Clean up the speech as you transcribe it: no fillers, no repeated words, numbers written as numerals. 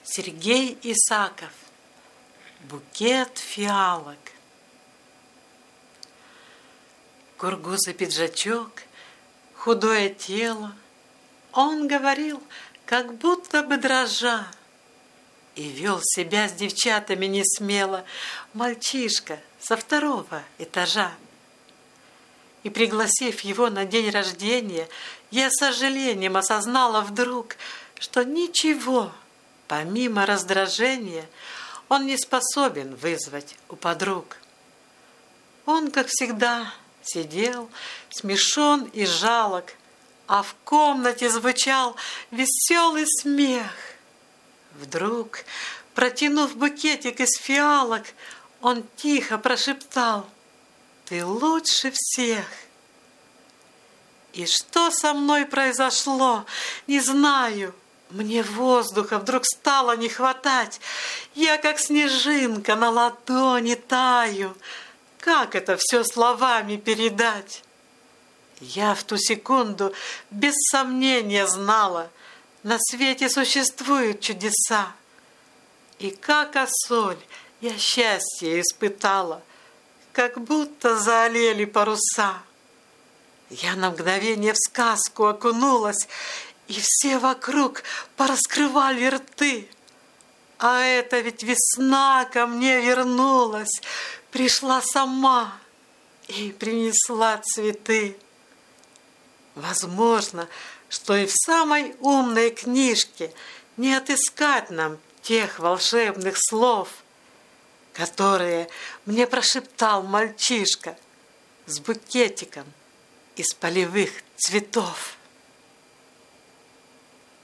Сергей Исаков. Букет фиалок. Кургузый пиджачок, худое тело. Он говорил, как будто бы дрожа, и вел себя с девчатами несмело мальчишка со 2-го этажа. И, пригласив его на день рождения, я с сожалением осознала вдруг, что ничего, помимо раздражения, он не способен вызвать у подруг. Он, как всегда, сидел, смешон и жалок, а в комнате звучал веселый смех. Вдруг, протянув букетик из фиалок, он тихо прошептал: «Ты лучше всех!» И что со мной произошло, не знаю. Мне воздуха вдруг стало не хватать. Я, как снежинка, на ладони таю. Как это все словами передать? Я в ту секунду без сомнения знала, на свете существуют чудеса. И как осоль я счастье испытала, как будто заолели паруса. Я на мгновение в сказку окунулась, и все вокруг пораскрывали рты. А это ведь весна ко мне вернулась, пришла сама и принесла цветы. Возможно, что и в самой умной книжке не отыскать нам тех волшебных слов, которые мне прошептал мальчишка с букетиком из полевых цветов.